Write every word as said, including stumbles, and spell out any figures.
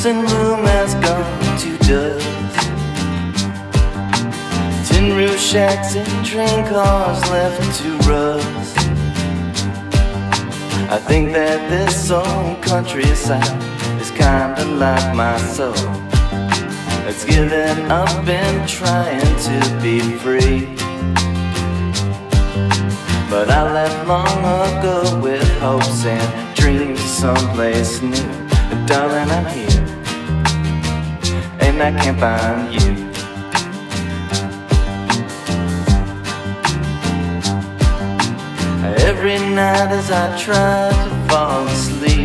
dancing room has gone to dust. Tin roof shacks and train cars left to rust. I think that this old countryside is kinda like my soul. It's giving up and trying to be free. But I left long ago with hopes and dreams of someplace new. And darling, I'm here, and I can't find you. Every night as I try to fall asleep,